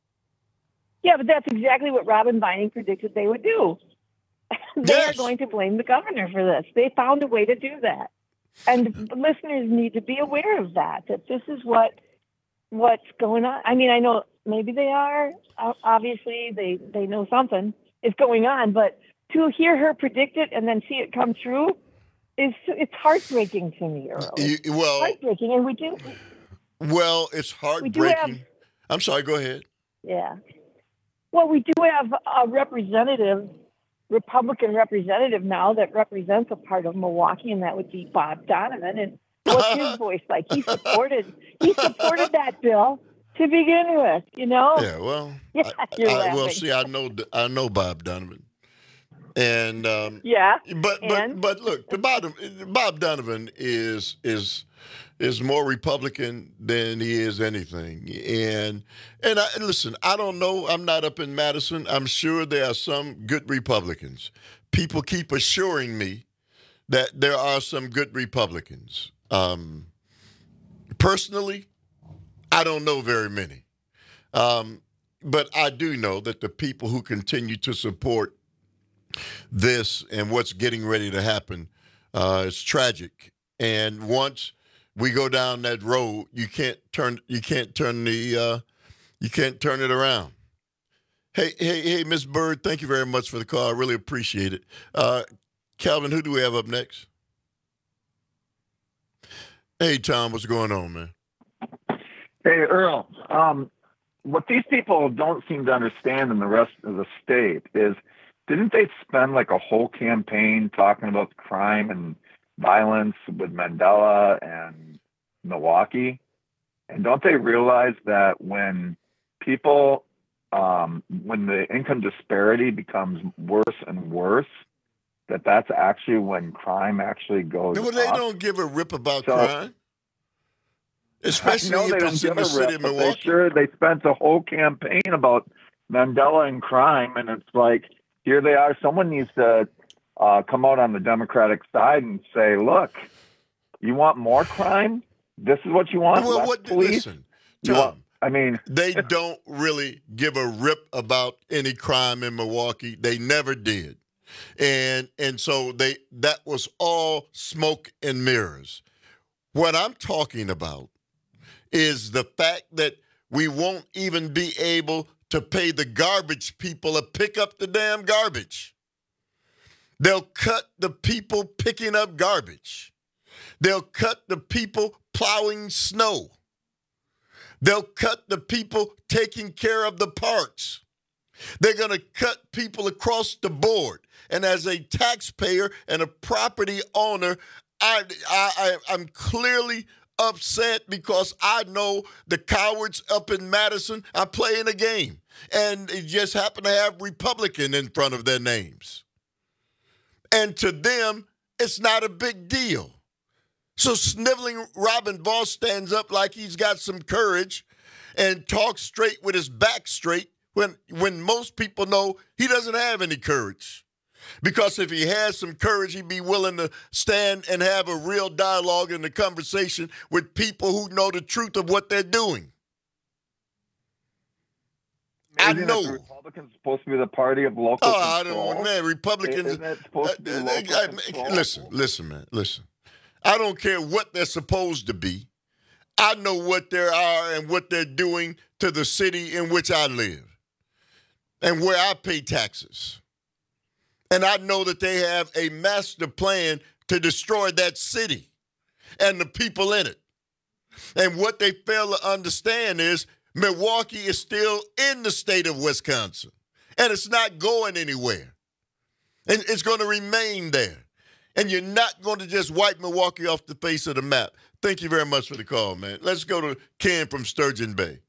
C: Yeah, but that's exactly what Robin Vining predicted they would do. They
T: Yes.
C: are going to blame the governor for this. They found a way to do that. And listeners need to be aware of that, that this is what what's going on. I mean, I know maybe they are. O- Obviously, they, they know something is going on. But to hear her predict it and then see it come true, is it's heartbreaking to me, Earl.
T: You-
C: It's
T: well,
C: heartbreaking. And we do,
T: well, it's
C: we do have,
T: heartbreaking. I'm sorry, go ahead.
C: yeah. Well, we do have a representative, Republican representative now that represents a part of Milwaukee, and that would be Bob Donovan. And what's his voice like? He supported he supported that bill to begin with, you know?
T: Yeah, well,
C: Yeah,
T: I,
C: you're
T: I,
C: laughing.
T: well, see, I know I know Bob Donovan, and um,
C: Yeah,
T: but but
C: and?
T: but look, the bottom Bob Donovan is is is more Republican than he is anything, and and I, listen, I don't know. I'm not up in Madison. I'm sure there are some good Republicans. People keep assuring me that there are some good Republicans. Um, personally, I don't know very many. Um, but I do know that the people who continue to support this and what's getting ready to happen uh, is tragic. And once we go down that road, you can't turn you can't turn the uh, you can't turn it around. Hey, hey, hey, Miss Bird, thank you very much for the call. I really appreciate it. Uh, Calvin, who do we have up next? Hey, Tom, what's going on, man?
J: Hey, Earl. Um, what these people don't seem to understand in the rest of the state is, didn't they spend like a whole campaign talking about crime and violence with Mandela and Milwaukee? And don't they realize that when people, um, when the income disparity becomes worse and worse, that that's actually when crime actually goes
T: Well, they
J: up?
T: don't give a rip about
J: So-
T: crime. Especially
J: I know
T: if
J: they don't
T: it's in
J: give
T: the
J: a
T: city
J: rip,
T: of
J: but they
T: Milwaukee.
J: sure they spent a whole campaign about Mandela and crime, and it's like, here they are. Someone needs to uh, come out on the Democratic side and say, look, you want more crime? This is what you want?
T: Well,
J: Less
T: what?
J: police?
T: Listen,
J: You
T: Tom.
J: want- I mean,
T: they don't really give a rip about any crime in Milwaukee. They never did, and and so they that was all smoke and mirrors. What I'm talking about is the fact that we won't even be able to pay the garbage people to pick up the damn garbage. They'll cut the people picking up garbage. They'll cut the people plowing snow. They'll cut the people taking care of the parks. They're going to cut people across the board. And as a taxpayer and a property owner, I, I, I, I'm clearly upset because I know the cowards up in Madison are playing a game. And it just happen to have Republican in front of their names. And to them, it's not a big deal. So sniveling Robin Vos stands up like he's got some courage and talks straight with his back straight when, when most people know he doesn't have any courage. Because if he had some courage, he'd be willing to stand and have a real dialogue and a conversation with people who know the truth of what they're doing. I
J: Isn't
T: know.
J: The Republicans supposed to be the party of local
T: Oh, I
J: control?
T: don't know, man. Republicans.
J: Isn't that supposed to be
T: uh,
J: local
T: uh,
J: control?
T: Listen, listen, man, listen. I don't care what they're supposed to be. I know what they are and what they're doing to the city in which I live and where I pay taxes. And I know that they have a master plan to destroy that city and the people in it. And what they fail to understand is Milwaukee is still in the state of Wisconsin, and it's not going anywhere. And it's going to remain there. And you're not going to just wipe Milwaukee off the face of the map. Thank you very much for the call, man. Let's go to Ken from Sturgeon Bay.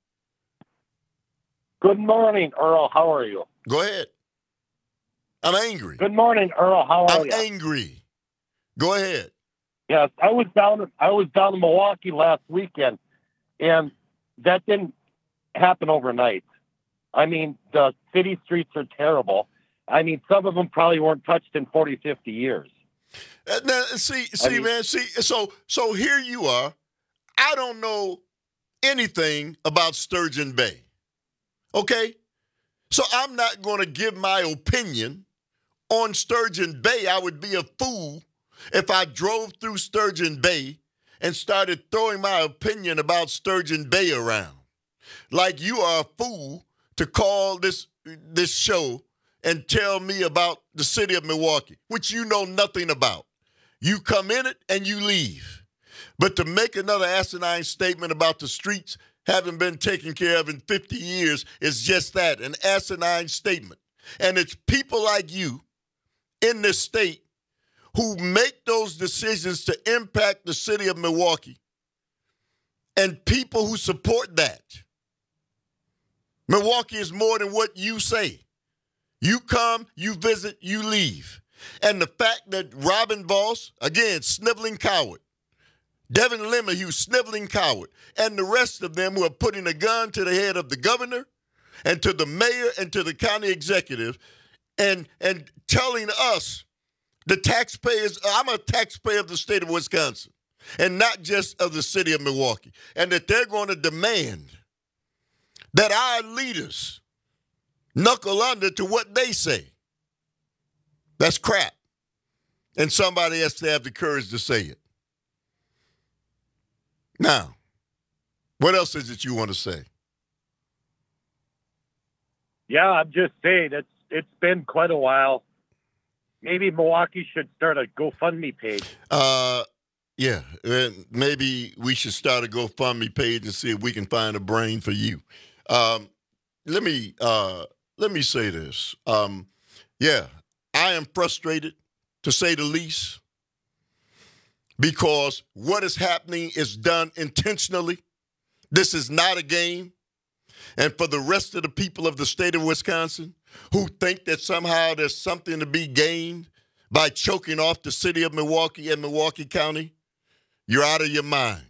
B: Good morning, Earl. How are you?
T: Go ahead. I'm angry.
B: Good morning, Earl. How are
T: I'm
B: you?
T: I'm angry. Go ahead.
B: Yes, I was down. I was down in Milwaukee last weekend, and that didn't happen overnight. I mean, the city streets are terrible. I mean, some of them probably weren't touched in forty, fifty years.
T: Uh, now, see, see, I mean, man, see. So, so here you are. I don't know anything about Sturgeon Bay. Okay, so I'm not going to give my opinion on Sturgeon Bay. I would be a fool if I drove through Sturgeon Bay and started throwing my opinion about Sturgeon Bay around. Like you are a fool to call this this show and tell me about the city of Milwaukee, which you know nothing about. You come in it and you leave. But to make another asinine statement about the streets having been taken care of in fifty years is just that, an asinine statement. And it's people like you in this state who make those decisions to impact the city of Milwaukee and people who support that. Milwaukee is more than what you say. You come, you visit, you leave. And the fact that Robin Vos, again, sniveling coward, Devin Lemmerhugh, sniveling coward, and the rest of them who are putting a gun to the head of the governor and to the mayor and to the county executive and, and telling us, the taxpayers, I'm a taxpayer of the state of Wisconsin and not just of the city of Milwaukee, and that they're going to demand that our leaders knuckle under to what they say. That's crap. And somebody has to have the courage to say it. Now, what else is it you want to say?
B: Yeah, I'm just saying it's it's been quite a while. Maybe Milwaukee should start a GoFundMe page.
T: Uh, yeah, maybe we should start a GoFundMe page and see if we can find a brain for you. Um, let me uh, let me say this. Um, yeah, I am frustrated, to say the least, because what is happening is done intentionally. This is not a game. And for the rest of the people of the state of Wisconsin who think that somehow there's something to be gained by choking off the city of Milwaukee and Milwaukee County, you're out of your mind.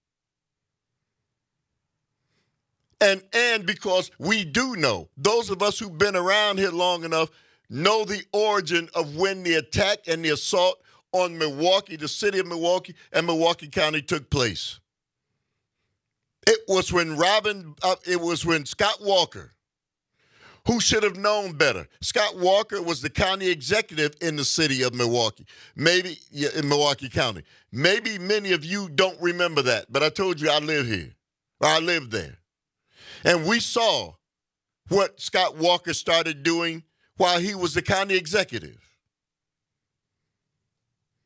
T: And and because we do know, those of us who've been around here long enough know the origin of when the attack and the assault on Milwaukee, the city of Milwaukee, and Milwaukee County took place. It was when Robin, uh, it was when Scott Walker, who should have known better. Scott Walker was the county executive in the city of Milwaukee, maybe yeah, in Milwaukee County. Maybe many of you don't remember that, but I told you I live here, or I lived there. And we saw what Scott Walker started doing while he was the county executive.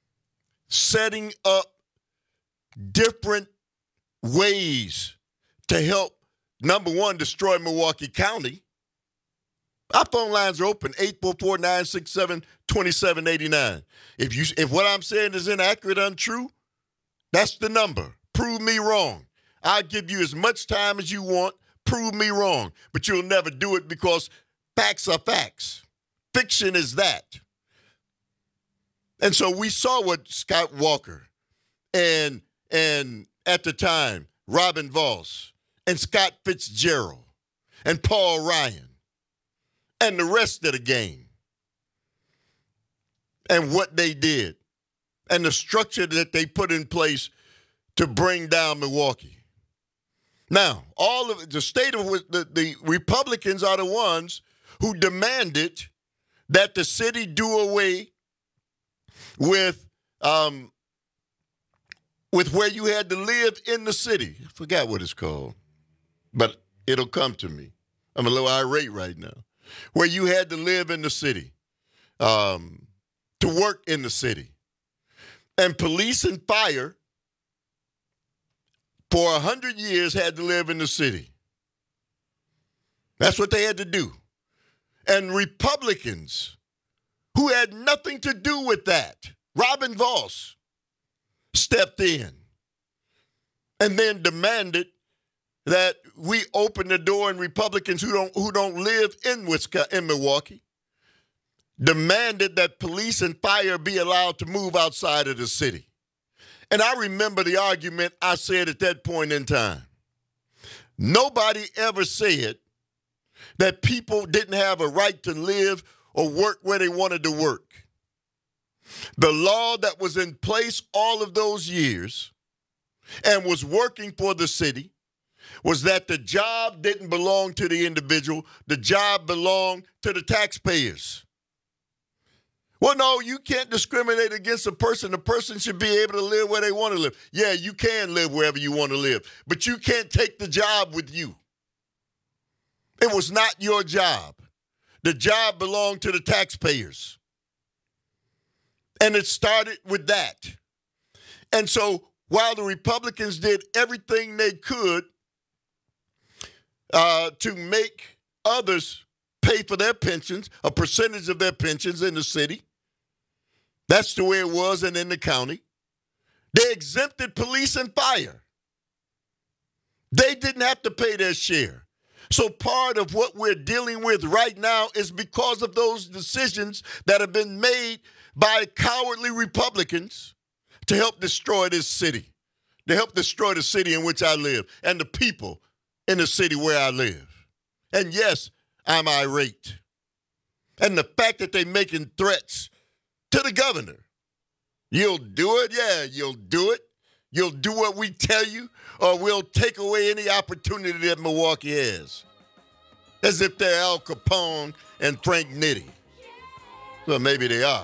T: Setting up different ways to help, number one, destroy Milwaukee County. Our phone lines are open, eight four four, nine six seven, two seven eight nine. If you if what I'm saying is inaccurate, untrue, that's the number. Prove me wrong. I'll give you as much time as you want. Prove me wrong. But you'll never do it because facts are facts. Fiction is that. And so we saw what Scott Walker and, and at the time, Robin Voss and Scott Fitzgerald and Paul Ryan and the rest of the gang and what they did and the structure that they put in place to bring down Milwaukee. Now, all of the state of the, the Republicans are the ones who demanded that the city do away with um, with where you had to live in the city. I forgot what it's called, but it'll come to me. I'm a little irate right now. Where you had to live in the city, um, to work in the city. And police and fire for one hundred years had to live in the city. That's what they had to do. And Republicans who had nothing to do with that, Robin Voss, stepped in and then demanded that we open the door, and Republicans who don't who don't live in Wisconsin, in Milwaukee, demanded that police and fire be allowed to move outside of the city. And I remember the argument I said at that point in time. Nobody ever said that people didn't have a right to live or work where they wanted to work. The law that was in place all of those years and was working for the city was that the job didn't belong to the individual. The job belonged to the taxpayers. Well, no, you can't discriminate against a person. The person should be able to live where they want to live. Yeah, you can live wherever you want to live, but you can't take the job with you. It was not your job. The job belonged to the taxpayers. And it started with that. And so while the Republicans did everything they could uh, to make others pay for their pensions, a percentage of their pensions in the city, that's the way it was and in the county, they exempted police and fire. They didn't have to pay their share. So part of what we're dealing with right now is because of those decisions that have been made by cowardly Republicans to help destroy this city, to help destroy the city in which I live and the people in the city where I live. And yes, I'm irate. And the fact that they're making threats to the governor, you'll do it? Yeah, you'll do it. You'll do what we tell you, or we'll take away any opportunity that Milwaukee has. As if they're Al Capone and Frank Nitti. Well, maybe they are.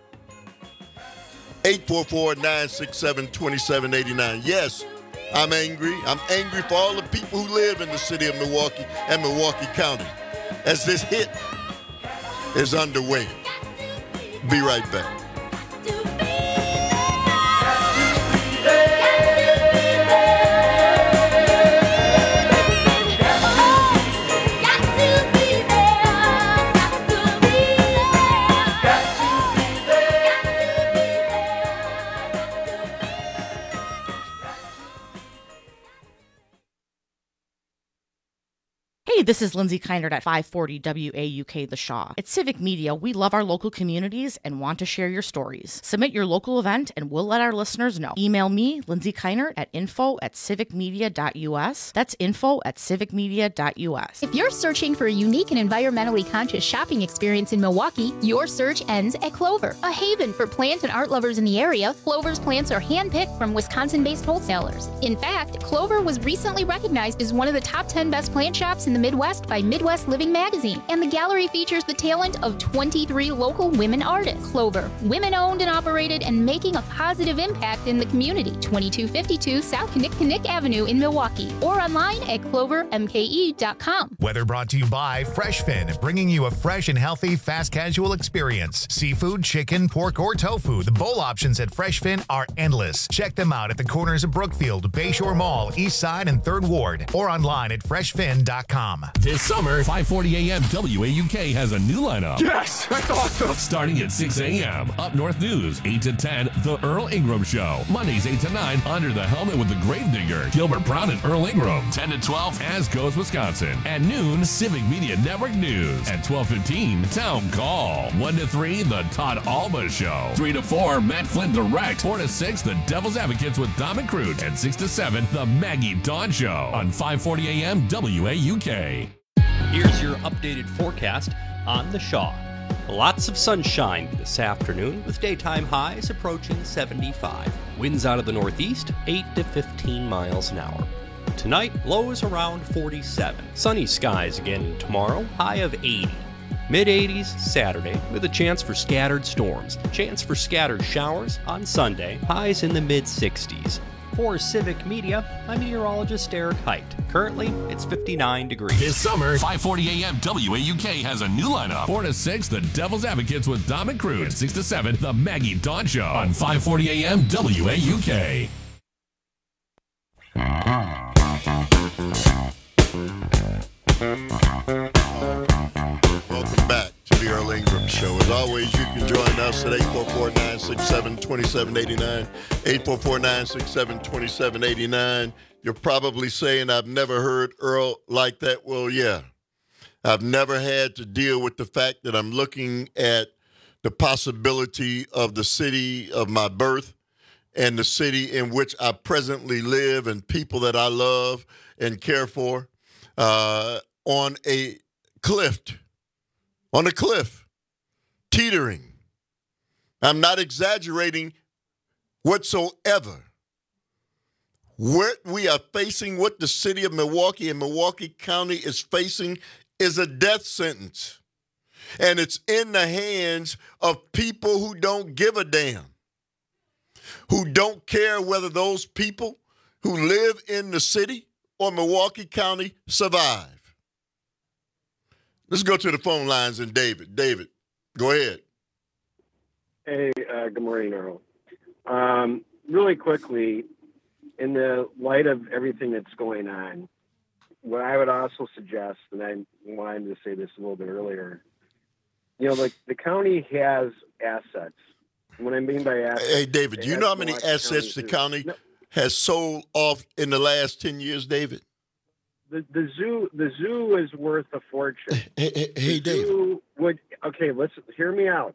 T: eight four four, nine six seven, two seven eight nine. Yes, I'm angry. I'm angry for all the people who live in the city of Milwaukee and Milwaukee County as this hit is underway. Be right back.
H: Hey, this is Lindsay Keinert at five forty W A U K The Shaw. At Civic Media, we love our local communities and want to share your stories. Submit your local event and we'll let our listeners know. Email me, Lindsay Keinert, at info at civicmedia dot u s. That's info at civicmedia dot u s.
I: If you're searching for a unique and environmentally conscious shopping experience in Milwaukee, your search ends at Clover, a haven for plant and art lovers in the area. Clover's plants are handpicked from Wisconsin-based wholesalers. In fact, Clover was recently recognized as one of the top ten best plant shops in the Midwest by Midwest Living Magazine, and the gallery features the talent of twenty-three local women artists. Clover, women-owned and operated and making a positive impact in the community. twenty-two fifty-two South Kinnick Avenue in Milwaukee, or online at clover m k e dot com.
A: Weather brought to you by FreshFin, bringing you a fresh and healthy fast casual experience. Seafood, chicken, pork, or tofu. The bowl options at FreshFin are endless. Check them out at the corners of Brookfield, Bayshore Mall, East Side, and third Ward, or online at fresh fin dot com.
V: This summer, five forty a.m. W A U K has a new lineup.
N: Yes, that's awesome.
V: Starting at six a.m. Up North News, eight to ten, The Earl Ingram Show. Mondays, eight to nine, Under the Helmet with the Gravedigger, Gilbert Brown and Earl Ingram. ten to twelve, As Goes Wisconsin. At noon, Civic Media Network News. At twelve fifteen, Town Call. one to three, The Todd Alba Show. three to four, Matt Flynn Direct. four to six, The Devil's Advocates with Dom and Crute. And six to seven, The Maggie Dawn Show on five forty a.m. W A U K.
W: Here's your updated forecast on the Shaw. Lots of sunshine this afternoon with daytime highs approaching seventy-five. Winds out of the northeast, eight to fifteen miles an hour. Tonight, lows around forty-seven. Sunny skies again tomorrow, high of eighty. mid eighties Saturday with a chance for scattered storms. Chance for scattered showers on Sunday, highs in the mid sixties. For Civic Media, I'm meteorologist Eric Height. Currently, it's fifty-nine degrees.
V: This summer, five forty a.m. W A U K has a new lineup. four to six, The Devil's Advocates with Dom and Crute. And six to seven, The Maggie Dawn Show on five forty a.m. W A U K.
T: Welcome back to the Earl Ingram Show. As always, you can join us at eight four four, nine six seven, two seven eight nine, eight four four, nine six seven, two seven eight nine. You're probably saying, I've never heard Earl like that. Well, yeah. I've never had to deal with the fact that I'm looking at the possibility of the city of my birth and the city in which I presently live and people that I love and care for uh, on a cliff, on a cliff, teetering. I'm not exaggerating whatsoever. What we are facing, what the city of Milwaukee and Milwaukee County is facing is a death sentence. And it's in the hands of people who don't give a damn, who don't care whether those people who live in the city or Milwaukee County survive. Let's go to the phone lines and David. David, go ahead.
K: Hey, uh, good morning, Earl. Um, really quickly, in the light of everything that's going on, what I would also suggest, and I wanted to say this a little bit earlier, you know, like the county has assets. What I mean by assets.
T: Hey, David, do you know how many assets the county no, has sold off in the last ten years, David?
K: The the zoo the zoo is worth a fortune.
T: Hey, hey, hey David.
K: Would okay, let's hear me out.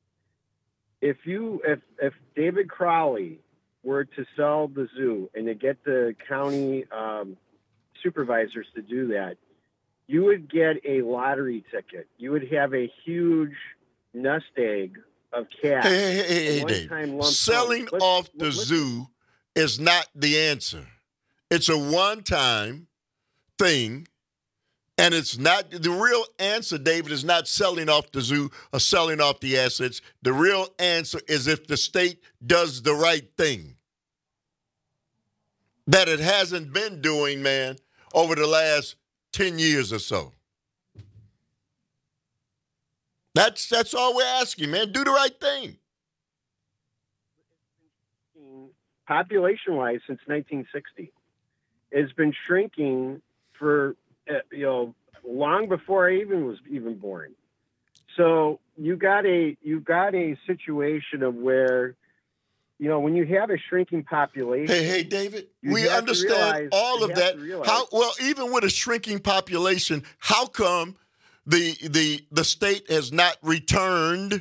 K: If you if if David Crowley were to sell the zoo and to get the county um, supervisors to do that, you would get a lottery ticket. You would have a huge nest egg of cash.
T: Hey, hey, hey, hey David. Selling let's, off the let's, zoo is not the answer. It's a one-time thing, and it's not the real answer, David, is not selling off the zoo or selling off the assets. The real answer is if the state does the right thing that it hasn't been doing, man, over the last ten years or so. That's that's all we're asking, man. Do the right thing.
K: Population-wise, since nineteen sixty, it's been shrinking for uh, you know long before I even was even born. So you got a you got a situation of where, you know, when you have a shrinking population.
T: Hey, hey, David, we understand realize, all of that. How well, even with a shrinking population, how come the the the state has not returned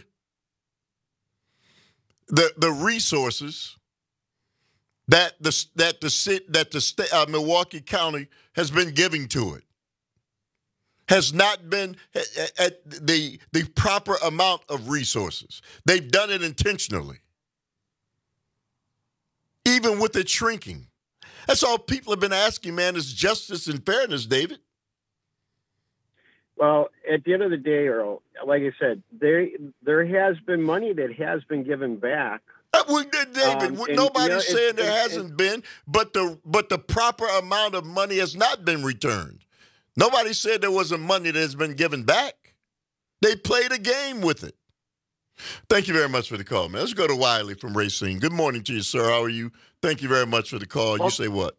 T: the the resources that the that the that the state uh, Milwaukee County has been giving to it? Has not been at, at the the proper amount of resources. They've done it intentionally. Even with it shrinking. That's all people have been asking, man, is justice and fairness, David.
K: Well, at the end of the day, Earl, like I said, there there has been money that has been given back.
T: Uh, well, David,
K: Um, and,
T: nobody's
K: you know,
T: saying
K: it's-
T: there
K: it's-
T: hasn't been, but the but the proper amount of money has not been returned. Nobody said there wasn't money that has been given back. They played a game with it. Thank you very much for the call, man. Let's go to Wiley from Racine. Good morning to you, sir. How are you? Thank you very much for the call. You say what?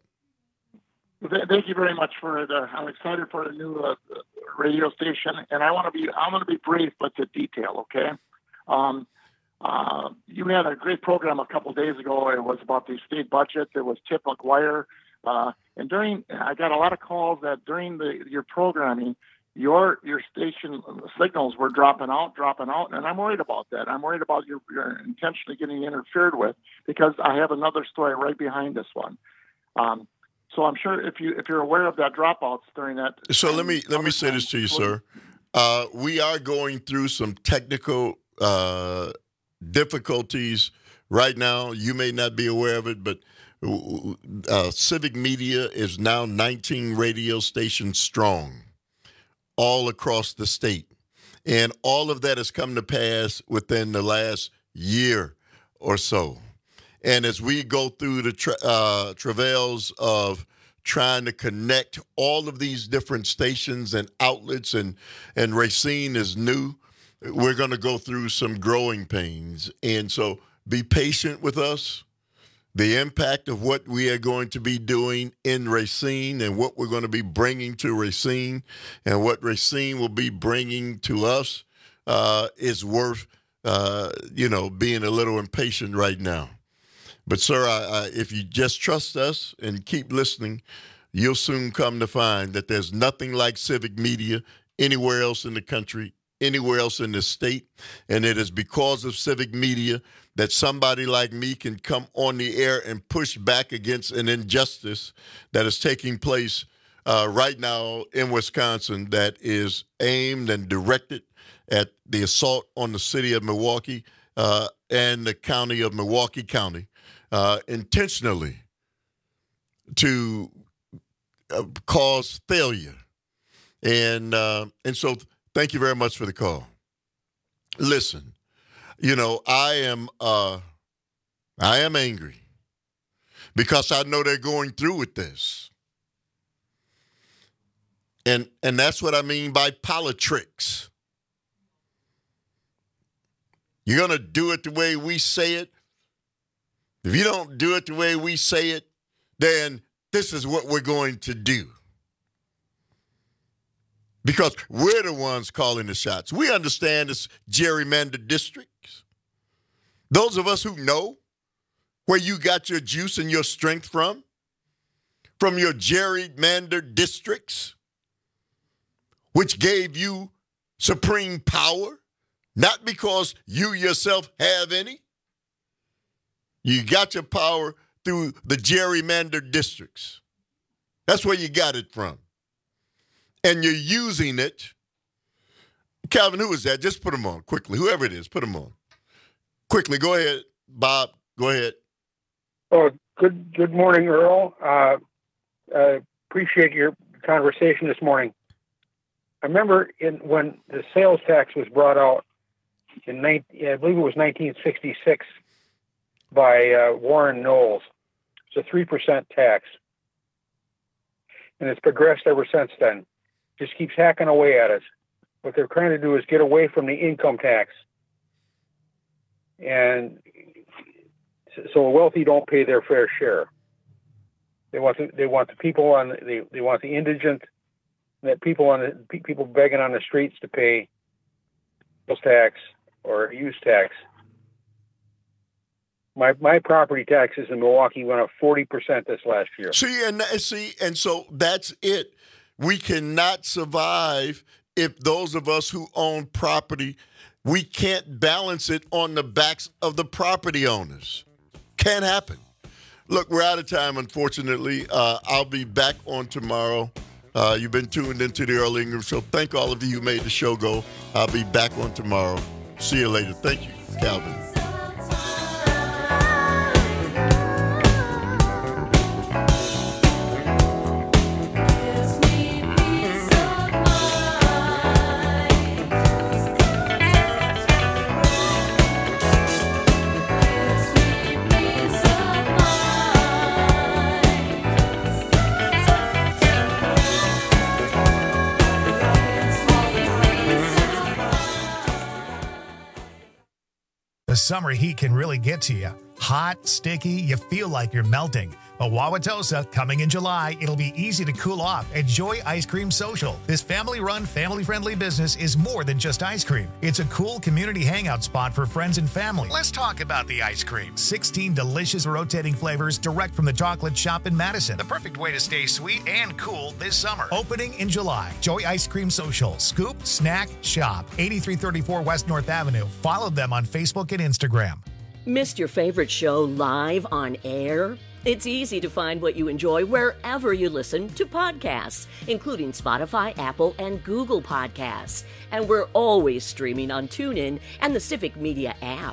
F: Th- Thank you very much for the. I'm excited for the new uh, radio station, and I want to be. I'm going to be brief, but to detail. Okay. Um, uh, you had a great program a couple days ago. It was about the state budget. There was Tip McGuire, uh, and during I got a lot of calls that during the your programming, your your station signals were dropping out, dropping out, and I'm worried about that. I'm worried about your, your intentionally getting interfered with because I have another story right behind this one. Um, So I'm sure if you if you're aware of that dropouts during that.
T: So let me let me say this to you, sir. Uh, we are going through some technical uh, difficulties right now. You may not be aware of it, but uh, Civic Media is now nineteen radio stations strong, all across the state, and all of that has come to pass within the last year or so. And as we go through the tra- uh, travails of trying to connect all of these different stations and outlets, and, and Racine is new, we're going to go through some growing pains. And so be patient with us. The impact of what we are going to be doing in Racine and what we're going to be bringing to Racine and what Racine will be bringing to us uh, is worth, uh, you know, being a little impatient right now. But, sir, I, I, if you just trust us and keep listening, you'll soon come to find that there's nothing like Civic Media anywhere else in the country, anywhere else in the state. And it is because of Civic Media that somebody like me can come on the air and push back against an injustice that is taking place uh, right now in Wisconsin that is aimed and directed at the assault on the city of Milwaukee uh, and the county of Milwaukee County. Uh, intentionally to uh, cause failure. And uh, and so thank you very much for the call. Listen, you know, I am uh, I am angry because I know they're going through with this. And and that's what I mean by politricks. You're going to do it the way we say it. If you don't do it the way we say it, then this is what we're going to do. Because we're the ones calling the shots. We understand it's gerrymandered districts. Those of us who know where you got your juice and your strength from, from your gerrymandered districts, which gave you supreme power, not because you yourself have any. You got your power through the gerrymandered districts. That's where you got it from. And you're using it. Calvin, who is that? Just put him on quickly. Whoever it is, put him on. Quickly, go ahead. Bob, go ahead.
O: Oh, good good morning, Earl. Uh, uh, appreciate your conversation this morning. I remember in when the sales tax was brought out in, nineteen, I believe it was nineteen sixty-six, by uh, Warren Knowles. It's a three percent tax. And it's progressed ever since then. Just keeps hacking away at us. What they're trying to do is get away from the income tax. And so the wealthy don't pay their fair share. They want the, they want the people on the, they, they want the indigent, that people on the people begging on the streets to pay sales tax or use tax. My my property taxes in Milwaukee went up forty percent this last year.
T: See, and see, and so that's it. We cannot survive if those of us who own property, we can't balance it on the backs of the property owners. Can't happen. Look, we're out of time, unfortunately. Uh, I'll be back on tomorrow. Uh, you've been tuned into the Earl Ingram Show. Thank all of you who made the show go. I'll be back on tomorrow. See you later. Thank you, Calvin.
A: summer heat can really get to you. Hot, sticky, you feel like you're melting. But Wauwatosa, coming in July, it'll be easy to cool off at Joy Ice Cream Social. This family-run, family-friendly business is more than just ice cream. It's a cool community hangout spot for friends and family. Let's talk about the ice cream. sixteen delicious rotating flavors direct from the chocolate shop in Madison. The perfect way to stay sweet and cool this summer. Opening in July. Joy Ice Cream Social. Scoop, snack, shop. eighty-three thirty-four West North Avenue. Follow them on Facebook and Instagram.
E: Missed your favorite show live on air? It's easy to find what you enjoy wherever you listen to podcasts, including Spotify, Apple, and Google Podcasts. And we're always streaming on TuneIn and the Civic Media app.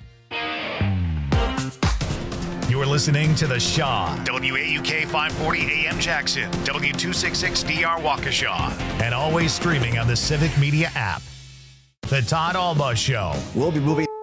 A: You're listening to The Shaw, W A U K five forty A M Jackson, W two sixty-six D R Waukesha, and always streaming on the Civic Media app. The Todd Alba Show.
Q: We'll be moving